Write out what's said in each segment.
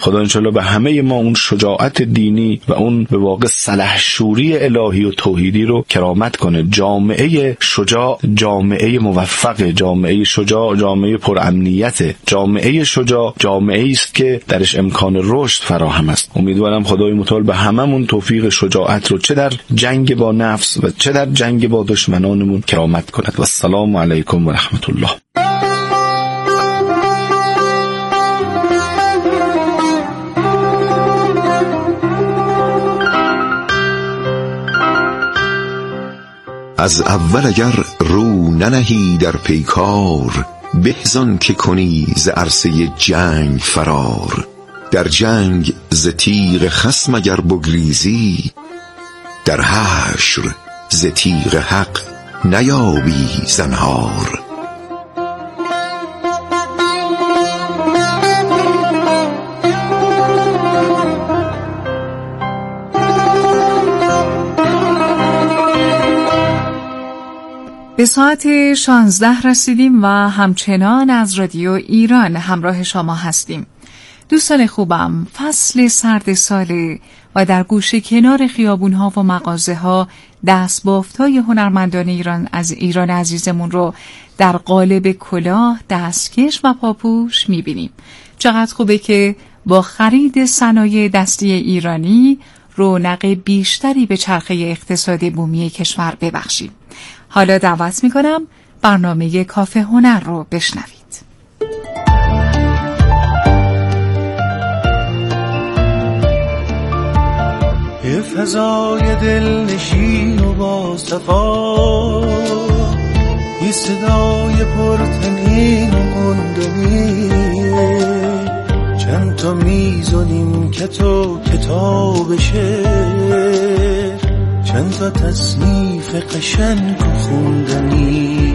خدا انشالله به همه ما اون شجاعت دینی و اون به واقع سلحشوری الهی و توحیدی رو کرامت کنه. جامعه شجاع جامعه موفق، جامعه شجاع جامعه پرامنیت، جامعه شجاع جامعه است که درش امکان رشد فراهم است. امیدوارم خدای متعال به هممون توفیق شجاعت رو چه در جنگ با نفس و چه در جنگ با دشمنانمون کرامت کند. و السلام علیکم و رحمت الله. از اول اگر رو ننهی در پیکار، بهزان که کنی ز عرصه جنگ فرار. در جنگ ز تیغ خصم اگر بگریزی، در حشر ز تیغ حق نیابی زنهار. به ساعت 16 رسیدیم و همچنان از رادیو ایران همراه شما هستیم. دوستان خوبم، فصل سرد ساله و در گوشه کنار خیابون‌ها و مغازه‌ها دستبافت‌های هنرمندان ایران عزیزمون رو در قالب کلاه، دستکش و پاپوش می‌بینیم. چقدر خوبه که با خرید صنایع دستی ایرانی رونق بیشتری به چرخه اقتصاد بومی کشور ببخشیم. حالا دعوت میکنم برنامه کافه هنر رو بشنوید. یه فضای دلنشین و با صفا، یه صدای پرتنین و مندنی، چند تا میز و نیمکت و کتاب شعر، چند تا تصنیف قشنگ و خوندنی.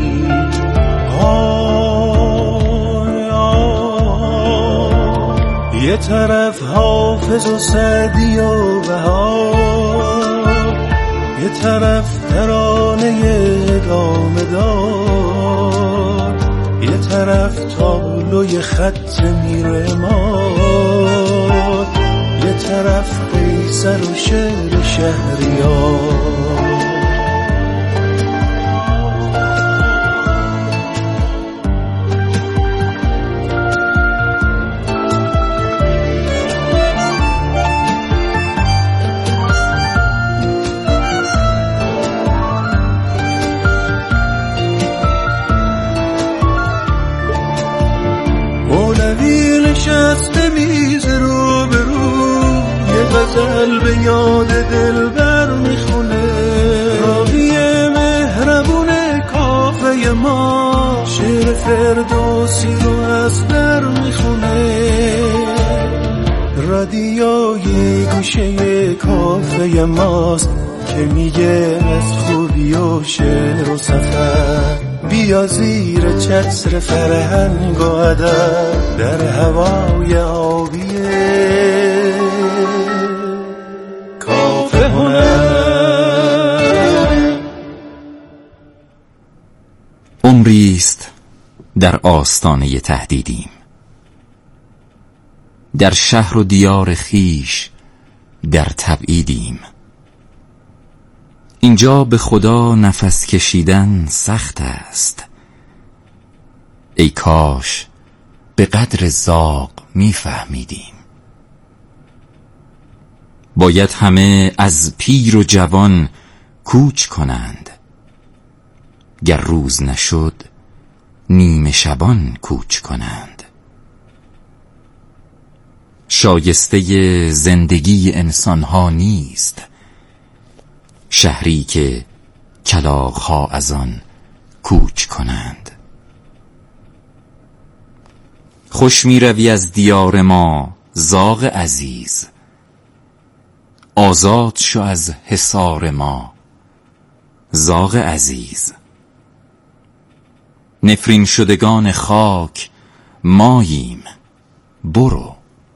یه طرف حافظ و سعدی و بهار، یه طرف ترانه ادامه دار، یه طرف تابلوی خط میر اماد، یه طرف قیصر و شعر شهریار. مولوی نشسته میز رو به رو، یه غزل به یاد دلبر میخونه، راوی مهربون کافه ما شعر فردوسی رو از در میخونه. رادیوی گوشه کافه ماست که میگه از خوبی و شعر و سفر، بیا زیر چتر فرهنگ و ادب در هوای آبیه کافه هنر. عمریست در آستانه تهدیدیم، در شهر و دیار خیش در تبعیدیم. اینجا به خدا نفس کشیدن سخت است، ای کاش به قدر زاغ میفهمیدیم. باید همه از پیر و جوان کوچ کنند، گر روز نشد نیمه شبان کوچ کنند. شایسته زندگی انسانها نیست شهری که کلاغ‌ها از آن کوچ کنند. خوش می روی از دیار ما زاغ عزیز، آزاد شو از حصار ما زاغ عزیز. نفرین شدگان خاک ماییم، برو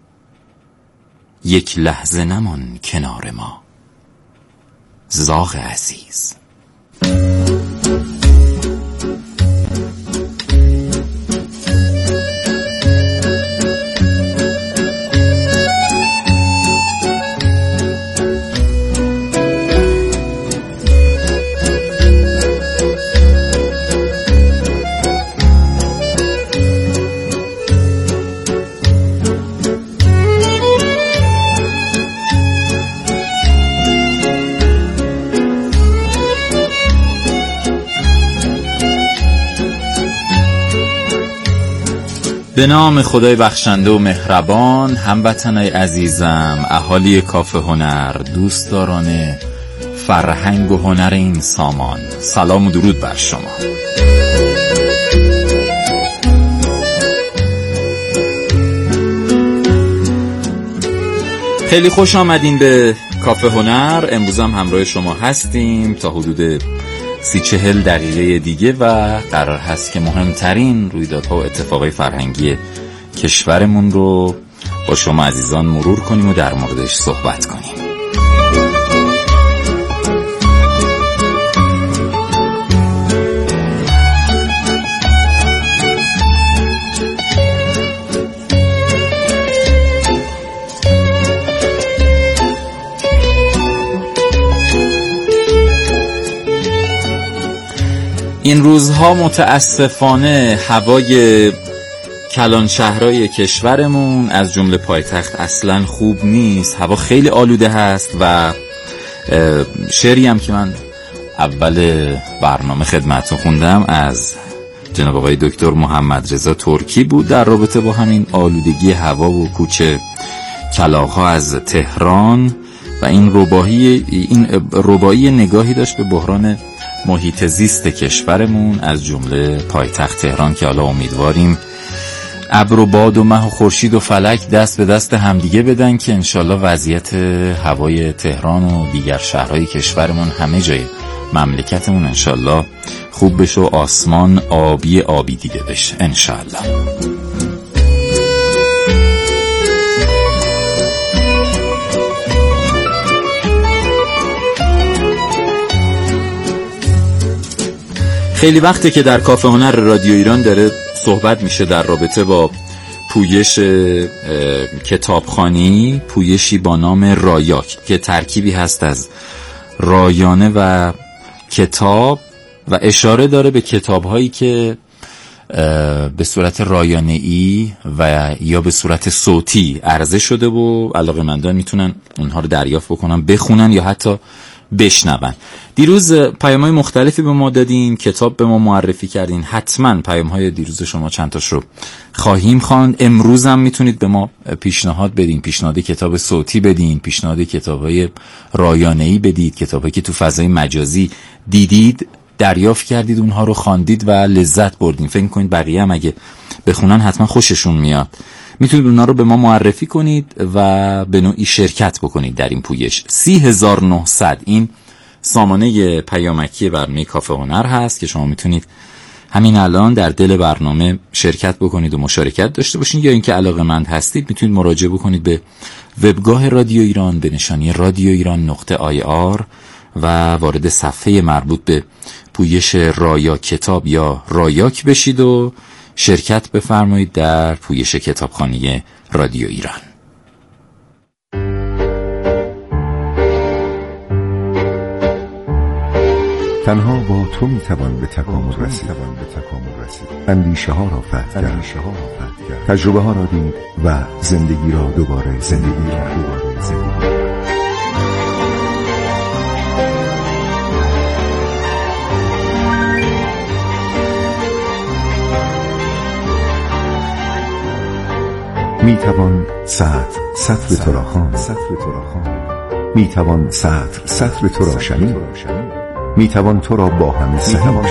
یک لحظه نمان کنار ما زاغ عزیز. به نام خدای بخشنده و مهربان، هموطنای عزیزم، اهالی کافه هنر، دوستداران فرهنگ و هنر این سامان، سلام و درود بر شما. خیلی خوش آمدین به کافه هنر. امروز هم همراه شما هستیم تا حدود 30-40 دقیقه دیگه و قرار هست که مهمترین رویدادها و اتفاقای فرهنگی کشورمون رو با شما عزیزان مرور کنیم و در موردش صحبت کنیم. این روزها متاسفانه هوای کلان شهرهای کشورمون از جمله پایتخت اصلا خوب نیست. هوا خیلی آلوده هست و شعری هم که من اول برنامه خدمتتون خوندم از جناب آقای دکتر محمد رضا ترکی بود در رابطه با همین آلودگی هوا و کوچه کلاغ‌ها از تهران و این رباعی نگاهی داشت به بحران محیط زیست کشورمون از جمله پایتخت تهران که حالا امیدواریم ابر و باد و مه و خورشید و فلک دست به دست همدیگه بدن که انشالله وضعیت هوای تهران و دیگر شهرهای کشورمون همه جای مملکتمون انشالله خوب بشه و آسمان آبی دیده بشه انشالله. خیلی وقته که در کافه هنر رادیو ایران داره صحبت میشه در رابطه با پویش کتابخوانی، پویشی با نام رایاک که ترکیبی هست از رایانه و کتاب و اشاره داره به کتاب‌هایی که به صورت رایانه‌ای و یا به صورت صوتی عرضه شده و علاقه‌مندان میتونن اونها رو دریافت بکنن، بخونن یا حتی بشنون. دیروز پیام‌های مختلفی به ما دادین، کتاب به ما معرفی کردین. حتما پیام‌های دیروز شما چند تاش رو خواهیم خواند. امروز هم میتونید به ما پیشنهاد بدین، پیشنهاد کتاب صوتی بدین، پیشنهاد کتاب‌های رایانه‌ای بدید، کتابایی که تو فضای مجازی دیدید، دریافت کردید، اونها رو خواندید و لذت بردین. فکر کنید بقیه هم اگه بخونن حتما خوششون میاد. میتونید اونا رو به ما معرفی کنید و به نوعی شرکت بکنید در این پویش. 3900 این سامانه پیامکی برنامه کافه هنر هست که شما میتونید همین الان در دل برنامه شرکت بکنید و مشارکت داشته باشین، یا اینکه علاقه‌مند هستید میتونید مراجعه بکنید به وبگاه رادیو ایران به نشانی radioiran.ir و وارد صفحه مربوط به پویش رایا کتاب یا رایاک بشید و شرکت بفرمایید در پویش کتابخوانی رادیو ایران. تنها با تو میتوان به تکامل رسید. اندیشه ها را فتح کرد، تجربه ها را دید و زندگی را دوباره زندگی کرد. میتوان سطر تو را خواند، میتوان سطر تو را شنید، میتوان تو را با هم صحیح.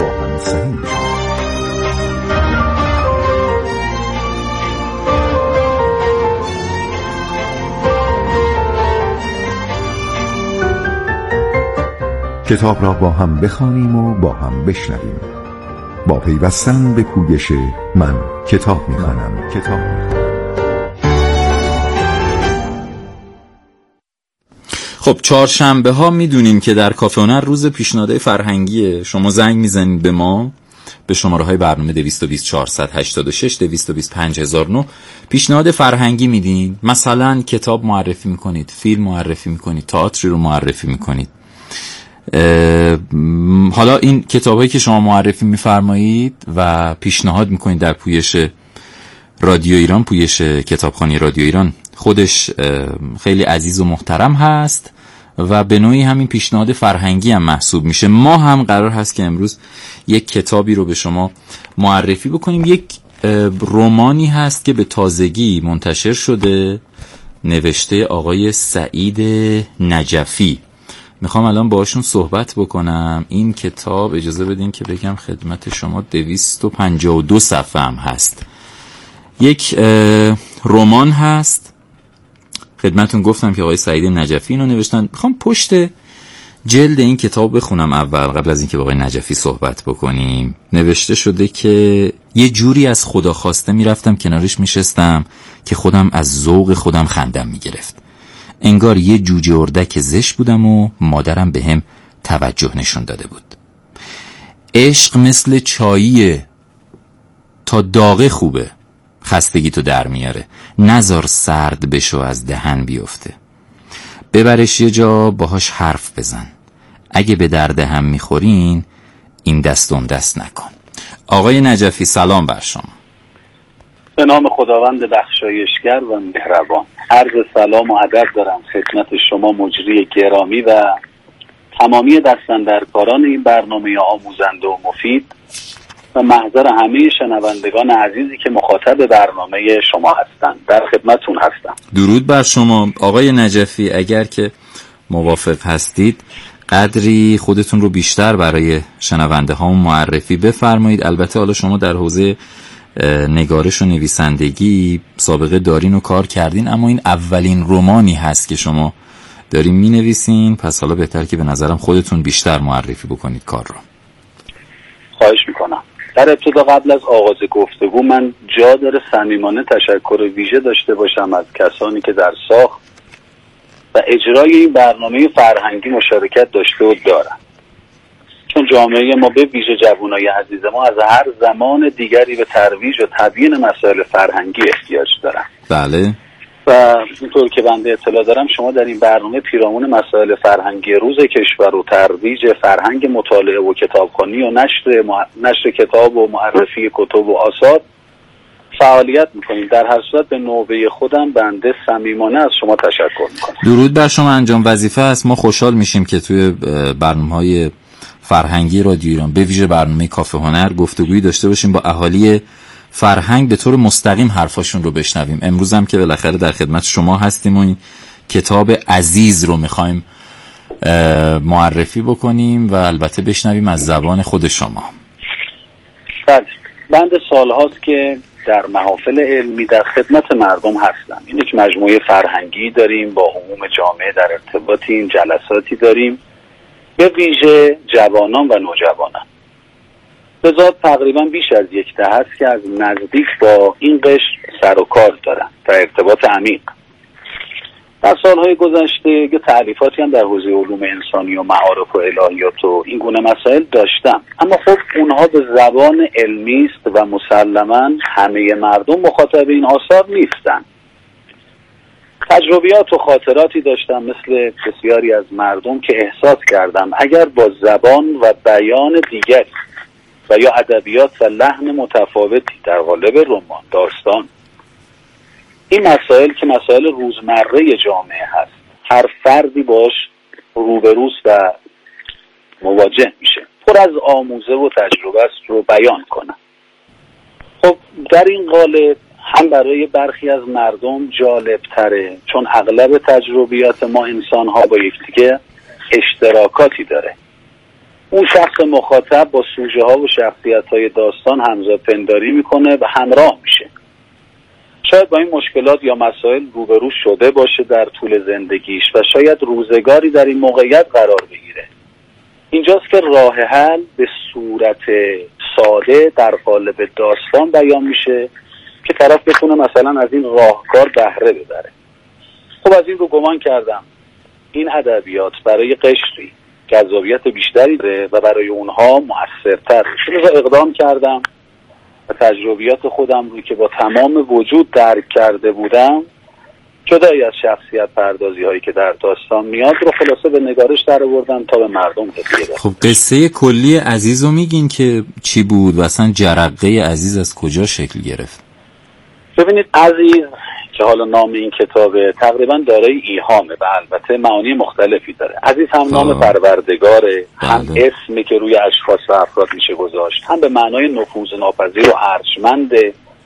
کتاب را با هم بخوانیم و با هم بشنویم. با پیوستن به پویش من کتاب میخوانم. خب چهارشنبه ها میدونیم که در کافه هنر روز پیشنهادهای فرهنگیه. شما زنگ میزنید به ما به شماره های برنامه 220 486 220 5009 پیشنهاد فرهنگی میدین. مثلا کتاب معرفی میکنید، فیلم معرفی میکنید، تئاتری رو معرفی میکنید. حالا این کتابایی که شما معرفی میفرمایید و پیشنهاد میکنید در پویش رادیو ایران، پویش کتابخوانی رادیو ایران خودش خیلی عزیز و محترم هست و به نوعی همین پیشنهاد فرهنگی هم محسوب میشه. ما هم قرار هست که امروز یک کتابی رو به شما معرفی بکنیم، یک رمانی هست که به تازگی منتشر شده، نوشته آقای سعید نجفی. میخوام الان باشون صحبت بکنم. این کتاب اجازه بدین که بگم خدمت شما 252 صفحه هم هست. یک رمان هست، خدمتون گفتم که آقای سعید نجفی اینو نوشتن. میخوام پشت جلد این کتاب بخونم اول قبل از اینکه با آقای نجفی صحبت بکنیم. نوشته شده که یه جوری از خدا خواسته میرفتم کنارش میشستم که خودم از ذوق خودم خندم میگرفت. انگار یه جوجه اردک زشت بودم و مادرم بهم توجه نشون داده بود. عشق مثل چاییه، تا داغه خوبه، خستگی تو در میاره. نزار سرد بشو از دهن بیفته. ببرش یه جا باهاش حرف بزن. اگه به درد هم میخورین این دست اون دست نکن. آقای نجفی سلام بر شما. به نام خداوند بخشایشگر و مهربان. عرض سلام و ادب دارم خدمت شما مجری گرامی و تمامی دستاندرکاران این برنامه آموزنده و مفید و محضر همه شنوندگان عزیزی که مخاطب برنامه شما هستند. در خدمتتون هستم. درود بر شما آقای نجفی. اگر که موافق هستید قدری خودتون رو بیشتر برای شنونده ها معرفی بفرمایید. البته حالا شما در حوزه نگارش و نویسندگی سابقه دارین و کار کردین، اما این اولین رمانی هست که شما دارین می نویسین، پس حالا بهتر که به نظرم خودتون بیشتر معرفی بکنید کار رو. خواهش میکنم. در ابتدا قبل از آغاز گفتگو من جا داره صمیمانه تشکر ویژه داشته باشم از کسانی که در ساخت و اجرای این برنامه فرهنگی مشارکت داشته و دارن، چون جامعه ما به ویژه جوانای عزیز ما از هر زمان دیگری به ترویج و تبیین مسائل فرهنگی احتیاج دارن. بله. و اینطور که بنده اطلاع دارم شما در این برنامه پیرامون مسائل فرهنگی روز کشور و ترویج فرهنگ مطالعه و کتابخوانی و نشر کتاب و معرفی کتب و آثار فعالیت میکنیم. در هر صورت به نوبه خودم بنده صمیمانه از شما تشکر میکنم. درود بر شما. انجام وظیفه است. ما خوشحال میشیم که توی برنامه‌های فرهنگی رادیو ایران به ویژه برنامه کافه هنر گفتگویی داشته باشیم با اهالی فرهنگ، به طور مستقیم حرفاشون رو بشنویم. امروز هم که بالاخره در خدمت شما هستیم و این کتاب عزیز رو میخوایم معرفی بکنیم و البته بشنویم از زبان خود شما. بله، بنده سالهاست که در محافل علمی در خدمت مردم هستم. این یک مجموعه فرهنگی داریم، با عموم جامعه در ارتباطیم، جلساتی داریم، به ویژه جوانان و نوجوانان. به ذات تقریبا بیش از یک دهه است که از نزدیک با این قشر سر و کار دارم در ارتباط عمیق. در سالهای گذشته یه تألیفاتی هم در حوزه علوم انسانی و معارف و الهیات و این گونه مسائل داشتم، اما خب اونها به زبان علمی است و مسلماً همه مردم مخاطب این آثار نیستن. تجربیات و خاطراتی داشتم مثل بسیاری از مردم که احساس کردم اگر با زبان و بیان دیگری و یا ادبیات و لحن متفاوتی در قالب رمان، داستان، این مسائل که مسائل روزمره جامعه هست، هر فردی باش روبروست و مواجه میشه، پر از آموزه و تجربه است رو بیان کنم. خب در این قالب هم برای برخی از مردم جالب تره، چون اغلب تجربیات ما انسان ها با یکدیگه اشتراکاتی داره. اون شخص مخاطب با سوژه ها و شخصیت های داستان همزاد پنداری میکنه و همراه میشه. شاید با این مشکلات یا مسائل روبرو شده باشه در طول زندگیش و شاید روزگاری در این موقعیت قرار بگیره. اینجاست که راه حل به صورت ساده در قالب داستان بیان میشه که طرف بتونه مثلا از این راهکار بهره ببره. خب از این رو گمان کردم این ادبیات برای قشری جذابیت بیشتری داره و برای اونها مؤثرتر. لذا اقدام کردم و تجربیات خودم رو که با تمام وجود درک کرده بودم، جدای از شخصیت پردازی هایی که در داستان میاد، رو خلاصه به نگارش در آوردم تا به مردم هدیه بدم. خب قصه کلی عزیز رو میگین که چی بود و اصلا جرقه عزیز از کجا شکل گرفت؟ ببینید عزیز که حالا نام این کتابه تقریبا دارای ایهامه و البته معانی مختلفی داره. عزیز هم نام پروردگاره، هم اسمی که روی اشخاص و افراد میشه گذاشت، هم به معنای نفوذ ناپذیر و ارجمنده،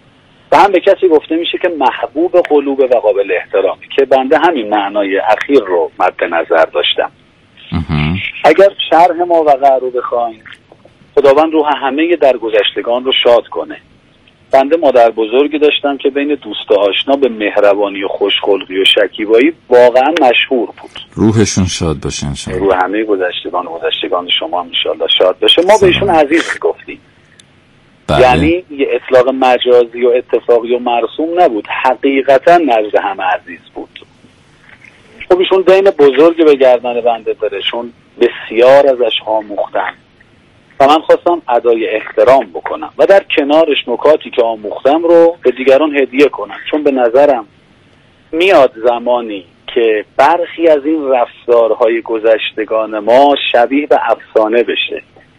و هم به کسی گفته میشه که محبوب قلوب و قابل احترامی، که بنده همین معنای اخیر رو مد نظر داشتم. اگر شرح ماوقع رو بخوایم، خداوند روح همه درگذشتگان رو شاد کنه. بنده مادر بزرگی داشتم که بین دوست و آشنا به مهربانی و خوشخلقی و شکیبایی واقعا مشهور بود. روحشون شاد باشه انشاءالله. روح همه گذشتگان شما هم انشاءالله شاد باشه. ما بهشون عزیز گفتیم. یعنی یه اطلاق مجازی و اتفاقی و مرسوم نبود، حقیقتا نزد همه عزیز بود. خب ایشون دین بزرگی به گردن بنده داره، چون بسیار ازش آموختم و من خواستم ادای احترام بکنم و در کنارش نکاتی که آموختم رو به دیگران هدیه کنم، چون به نظرم میاد زمانی که برخی از این رفتارهای گذشتگان ما شبیه به افسانه بشه.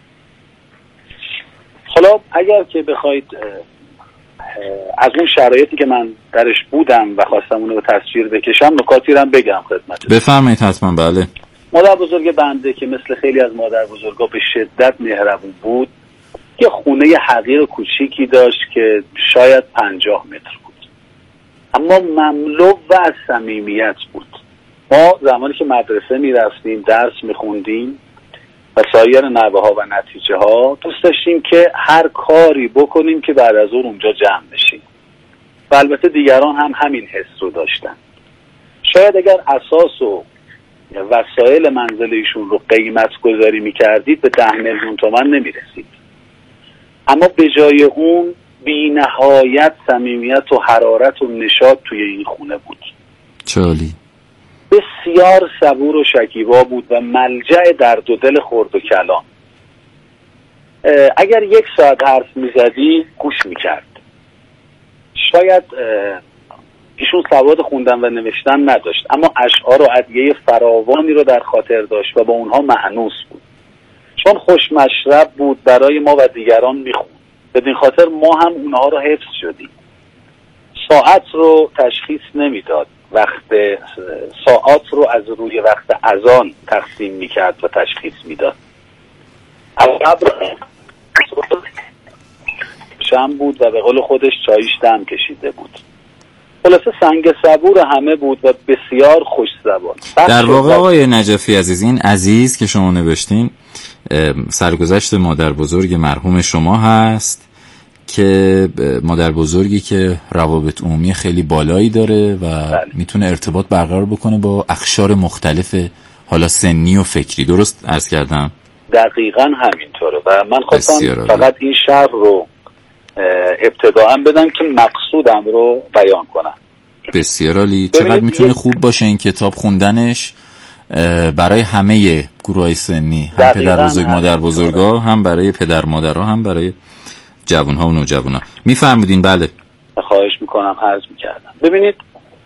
حالا اگر که بخواید از اون شرایطی که من درش بودم و خواستم اونو به تصویر بکشم نکاتی رو هم بگم خدمتتون. بفرمایید حتما. بله. مادر بزرگ بنده که مثل خیلی از مادر بزرگا به شدت مهربون بود، یه خونه حقیر کوچیکی داشت که شاید 50 متر بود، اما مملو و از صمیمیت بود. ما زمانی که مدرسه میرفتیم، درس میخوندیم و سایر نوه ها و نتیجه ها، دوست داشتیم که هر کاری بکنیم که بعد از اونجا جمع بشیم و البته دیگران هم همین حس رو داشتن. شاید اگر اساس و وسایل منزل ایشون رو قیمت گذاری میکردید به 10 میلیون تومان نمیرسید، اما به جای اون بی نهایت صمیمیت و حرارت و نشاط توی این خونه بود. چالی بسیار صبور و شکیبا بود و ملجأ درد و دل خرد و کلان. اگر 1 ساعت حرف میزدی گوش میکرد. شاید ایشون سواد خوندن و نوشتن نداشت، اما اشعار و ادعیه فراوانی رو در خاطر داشت و با اونها مأنوس بود. چون خوش مشرب بود برای ما و دیگران میخوند، بدین خاطر ما هم اونها رو حفظ شدیم. ساعت رو تشخیص نمیداد، وقت ساعت رو از روی وقت اذان تقسیم میکرد و تشخیص میداد. شم بود و به قول خودش چایش دم کشیده بود. خلاصه سنگ صبور همه بود و بسیار خوش زبان. در واقع آقای نجفی عزیز، این عزیز که شما نوشتین سرگذشت مادر بزرگ مرحوم شما هست که مادر بزرگی که روابط عمومی خیلی بالایی داره و میتونه ارتباط برقرار بکنه با اقشار مختلف حالا سنی و فکری. درست عرض کردم؟ دقیقاً همینطوره و من خواستم فقط این شرح رو ابتداءً بدم که مقصودم رو بیان کنم. بسیار عالی. چقدر میتونه خوب باشه این کتاب خوندنش برای همه گروهای سنی، هم پدر بزرگ مادر بزرگا، هم برای پدر مادرها، هم برای جوانها و نوجوانها. میفرمودین؟ بله. خواهش میکنم، عرض میکردم. ببینید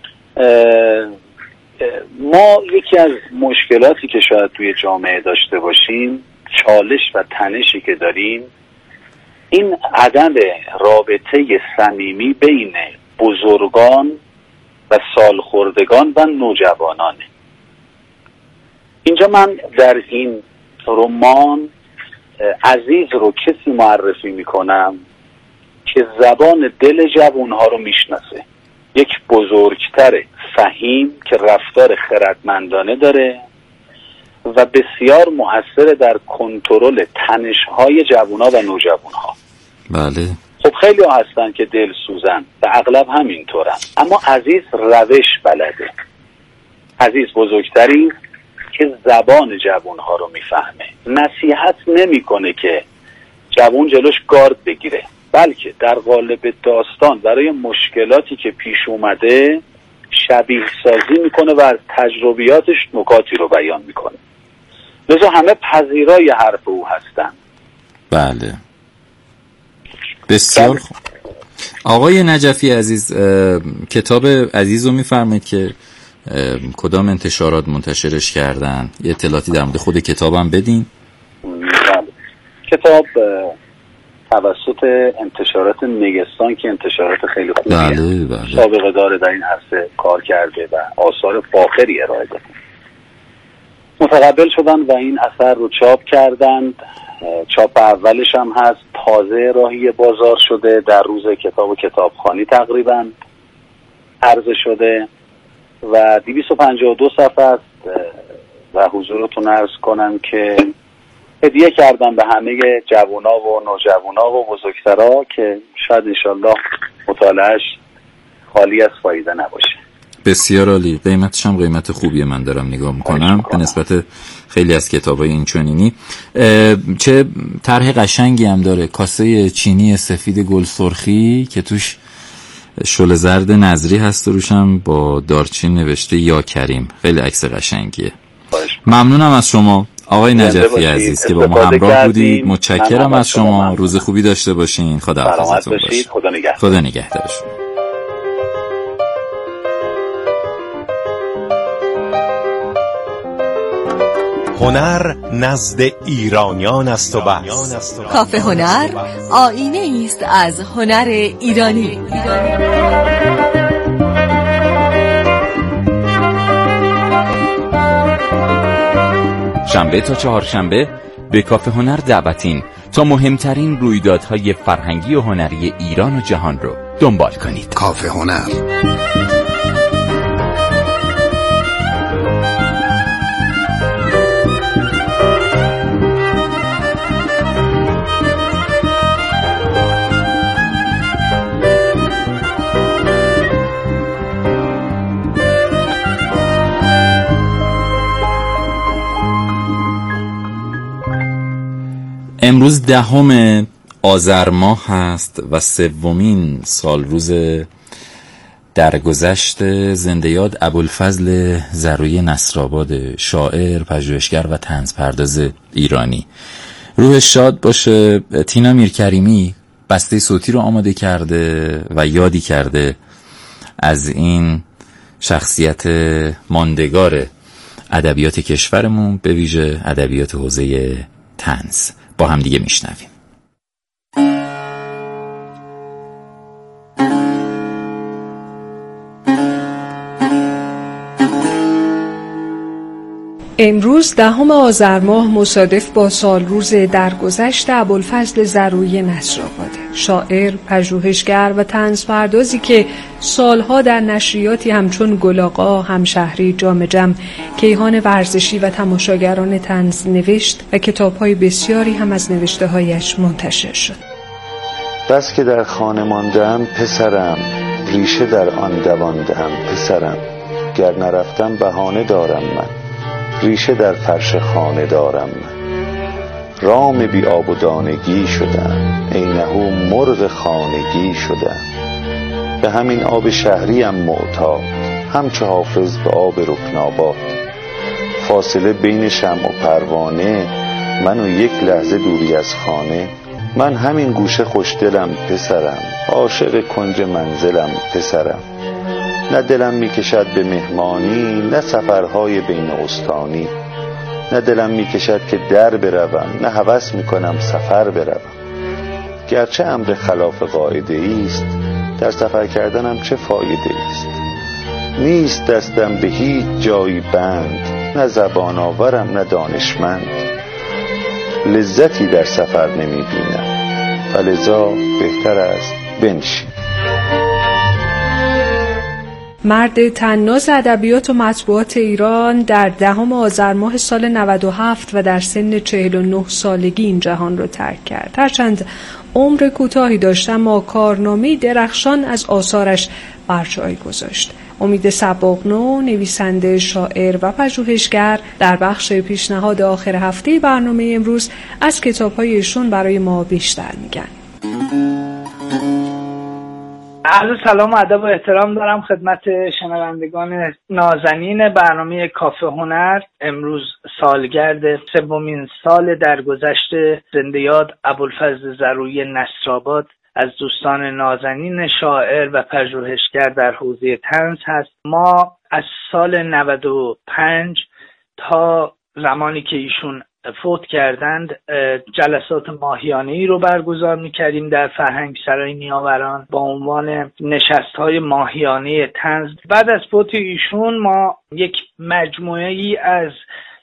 ما یکی از مشکلاتی که شاید توی جامعه داشته باشیم، چالش و تنشی که داریم، این عدم رابطه صمیمی بین بزرگان و سالخوردگان و نوجوانانه. اینجا من در این رمان عزیز رو کسی معرفی میکنم که زبان دل جوانها رو میشناسه، یک بزرگتر فهیم که رفتار خردمندانه داره و بسیار مؤثر در کنترل تنش‌های جوانها و نوجوانها. بله. خب خیلی ها هستن که دل سوزن و اغلب همینطورن، اما عزیز روش بلده. عزیز بزرگتری که زبان جوانها رو میفهمه، نصیحت نمیکنه که جوان جلوش گارد بگیره، بلکه در قالب داستان برای مشکلاتی که پیش اومده شبیه سازی میکنه و از تجربیاتش نکاتی رو بیان میکنه. لذا همه پذیرای حرف او هستن. بله. بسیار خوب. آقای نجفی عزیز، کتاب عزیز رو میفرمایید که کدام انتشارات منتشرش کردن؟ یه اطلاعاتی در مورد خود کتابم بدین. بله. کتاب توسط انتشارات نگستان که انتشارات خیلی خوبیه، بله. سابقه داره در این عرصه کار کرده و آثار فاخری ارائه داده. متقبل شدن و این اثر رو چاپ کردند. چاپ اولش هم هست، تازه راهی بازار شده، در روز کتاب و کتابخوانی تقریبا عرضه شده و 252 صفحه است و حضورتون عرض کنم که هدیه کردم به همه جوونا و نوجوانا و بزرگترا که شاید انشالله مطالعهش خالی از فایده نباشه. بسیار عالی. قیمتش هم قیمت خوبیه، من دارم نگاه میکنم به نسبت خیلی از کتابای این چنینی. چه طرح قشنگی هم داره، کاسه چینی سفید گل سرخی که توش شل زرد نظری هست و روش هم با دارچین نوشته یا کریم. خیلی عکس قشنگیه. ممنونم از شما آقای نجفی عزیز که با ما همراه بودید. متشکرم از شما. روز خوبی داشته باشین. خداحافظتون باشید. خدا نگهدارتون. هنر نزد ایرانیان است و بس. کافه هنر آینه است از هنر ایرانی. شنبه تا چهارشنبه به کافه هنر دعوتین تا مهمترین رویدادهای فرهنگی و هنری ایران و جهان رو دنبال کنید. کافه هنر. امروز 10 آذر ماه هست و 3مین سال روز درگذشت زنده یاد ابوالفضل زروی نصرآباد، شاعر، پژوهشگر و طنزپرداز ایرانی. روحش شاد باشه. تینا میرکریمی بسته صوتی رو آماده کرده و یادی کرده از این شخصیت ماندگار ادبیات کشورمون، به ویژه ادبیات حوزه طنز. با هم دیگه میشنویم. امروز 10 آذر ماه مصادف با سال روز درگذشت ابوالفضل زروی نصرآباده، شاعر، پژوهشگر و طنزپردازی که سالها در نشریاتی همچون گلاغا، همشهری، جام جم، کیهان ورزشی و تماشاگران طنز نوشت و کتاب‌های بسیاری هم از نوشته‌هایش منتشر شد. بس که در خانه ماندم پسرم، ریشه در آن دواندم پسرم، گر نرفتم بهانه دارم من، ریشه در فرش خانه دارم من. رام بی آب و دانگی شدم، اینهو مرغ خانگی شدم. به همین آب شهریم معتاد، همچو حافظ به آب رکناباد. فاصله بین شمع و پروانه، من و یک لحظه دوری از خانه. من همین گوشه خوشدلم پسرم، عاشق کنج منزلم پسرم. نه دلم میکشد به مهمانی، نه سفرهای بین استانی. نه دلم میکشد که در بروم، نه هوس میکنم سفر بروم. گرچه امر خلاف قاعده است، در سفر کردنم چه فایده است. نیست دستم به هیچ جایی بند، نه زبان آورم نه دانشمند. لذتی در سفر نمیبینم، فلذا بهتر است بنشین. مرد طناز ادبیات و مطبوعات ایران در 10 آذر ماه سال 97 و در سن 49 سالگی این جهان را ترک کرد. هرچند عمر کوتاهی داشت اما کارنامه‌ای درخشان از آثارش بر جای گذاشت. امید صباغنو، نویسنده، شاعر و پژوهشگر، در بخش پیشنهاد آخر هفته برنامه امروز از کتاب‌های ایشون برای ما بیشتر میگن. عرض سلام و ادب و احترام دارم خدمت شنوندگان نازنین برنامه کافه هنر. امروز سالگرد 3مین سال درگذشت زنده یاد ابوالفضل زروی نصرآباد از دوستان نازنین شاعر و پژوهشگر در حوزه طنز هست. ما از سال 95 تا زمانی که ایشون فوت کردند جلسات ماهیانه‌ای رو برگزار می‌کردیم در فرهنگسرای نیاوران با عنوان نشست‌های ماهیانه طنز. بعد از فوت ایشون ما یک مجموعه‌ای از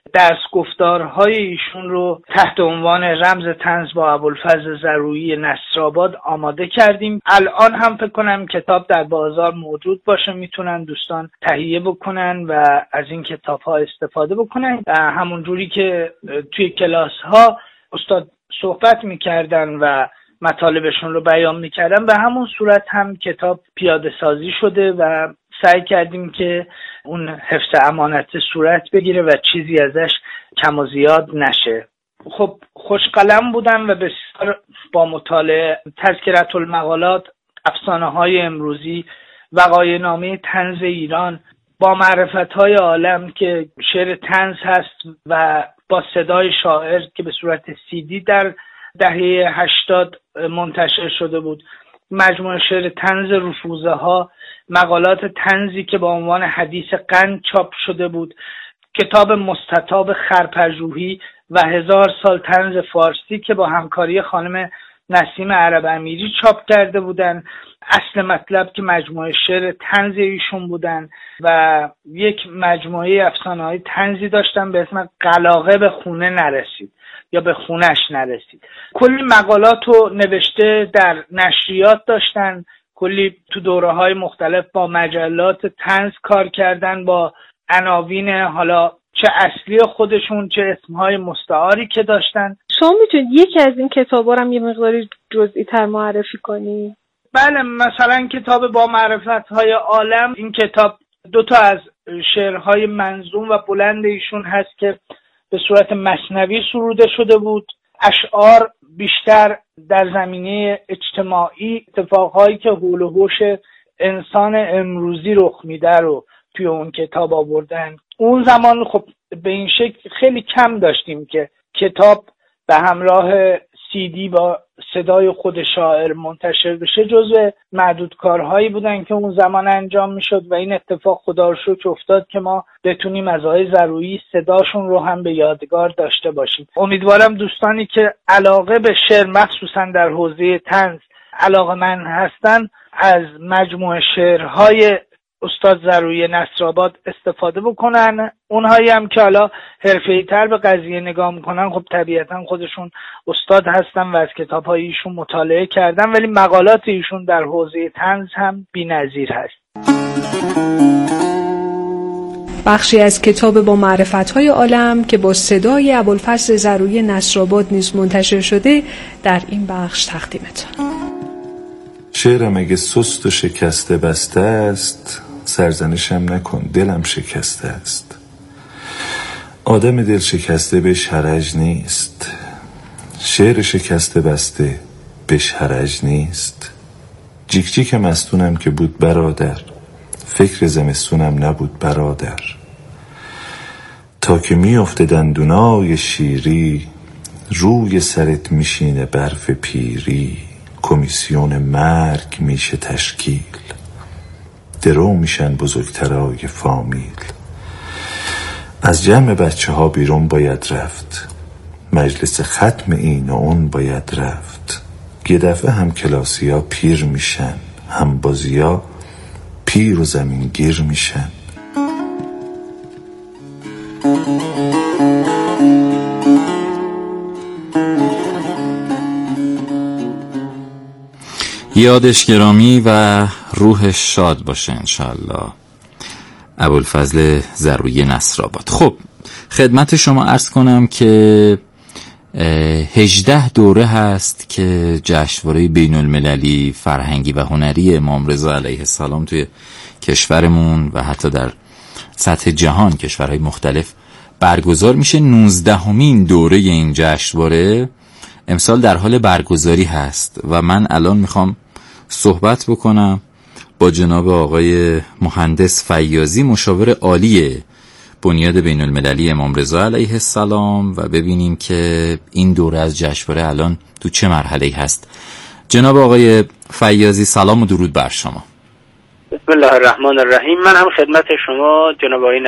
درس گفتارهای ایشون رو تحت عنوان رمز طنز با ابوالفضل زرویی نصرآباد آماده کردیم. الان هم فکر کنم کتاب در بازار موجود باشه، میتونن دوستان تهیه بکنن و از این کتاب ها استفاده بکنن. همون جوری که توی کلاس ها استاد صحبت میکردن و مطالبشون رو بیان میکردن، به همون صورت هم کتاب پیاده سازی شده و سعی کردیم که اون حفظ امانت صورت بگیره و چیزی ازش کم و زیاد نشه. خب خوشقلم بودن و بسیار با مطالعه تذکرة المقالات، افسانه های امروزی، وقایع نامه طنز ایران، با معرفت های عالم که شعر طنز هست و با صدای شاعر که به صورت CD در دهه 80 منتشر شده بود، مجموعه شعر طنز رفوزه ها، مقالات طنزی که با عنوان حدیث قند چاپ شده بود، کتاب مستطاب خرپژوهی و 1000 سال طنز فارسی که با همکاری خانم نسیم عرب امیری چاپ کرده بودن، اصل مطلب که مجموعه شعر طنز ایشون بودن و یک مجموعه افسانه‌های طنزی داشتن به اسم قلاقه به خونه نرسید یا به خونش نرسید. کلی مقالات رو نوشته در نشریات داشتن، کلی تو دوره‌های مختلف با مجلات طنز کار کردن با عناوین حالا چه اصلی خودشون چه اسمهای مستعاری که داشتن. شما میتونید یکی از این کتابا رو هم یه مقداری جزئی تر معرفی کنی؟ بله، مثلا کتاب با معرفت‌های عالم، این کتاب 2 تا از شعرهای منظوم و بلند ایشون هست که به صورت مثنوی سروده شده بود. اشعار بیشتر در زمینه اجتماعی، اتفاقهایی که حول و حوش انسان امروزی رخ میده رو توی اون کتاب آوردن. اون زمان خب به این شکل خیلی کم داشتیم که کتاب به همراه CD با صدای خود شاعر منتشر بشه، جزو معدود کارهایی بودن که اون زمان انجام میشد و این اتفاق خدا رو شکر افتاد که ما بتونیم از آقای زرویی صداشون رو هم به یادگار داشته باشیم. امیدوارم دوستانی که علاقه به شعر مخصوصا در حوزه طنز علاقه‌مند هستن از مجموعه شعرهای استاد زرویی نصرآباد استفاده بکنن. اونهایی هم که حالا حرفه‌ای‌تر به قضیه نگاه میکنن خب طبیعتا خودشون استاد هستن و از کتاب‌های ایشون مطالعه کردن، ولی مقالات ایشون در حوزه طنز هم بی‌نظیر هست. بخشی از کتاب با معرفت‌های عالم که با صدای ابوالفضل زرویی نصرآباد نیز منتشر شده در این بخش تقدیمتون. شعرم اگه سست و شکسته بسته است، سرزنشم نکن دلم شکسته است. آدم دل شکسته بهش حرج نیست، شعر شکسته بسته بهش حرج نیست. جیک جیک مستونم که بود برادر، فکر زمستونم نبود برادر. تا که میفته دندونای شیری، روی سرت میشینه برف پیری. کمیسیون مرگ میشه تشکیل، درو میشن بزرگترای فامیل. از جمع بچه ها بیرون باید رفت، مجلس ختم این و اون باید رفت. یه دفعه هم کلاسی ها پیر میشن، هم بازی ها پیر و زمین گیر میشن. یادش گرامی و روحش شاد باشه انشالله. ابوالفضل زرویی نصرآباد. خب خدمت شما عرض کنم که 18 دوره هست که جشنواره بین المللی فرهنگی و هنری امام رضا علیه السلام توی کشورمون و حتی در سطح جهان کشورهای مختلف برگزار میشه. 19مین دوره این جشنواره امسال در حال برگزاری هست و من الان میخوام صحبت بکنم با جناب آقای مهندس فیاضی، مشاور عالی بنیاد بین المللی امام رضا علیه السلام، و ببینیم که این دوره از جشنواره الان تو چه مرحله‌ای هست. جناب آقای فیاضی سلام و درود بر شما. بسم الله الرحمن الرحیم. من هم خدمت شما جناب آقای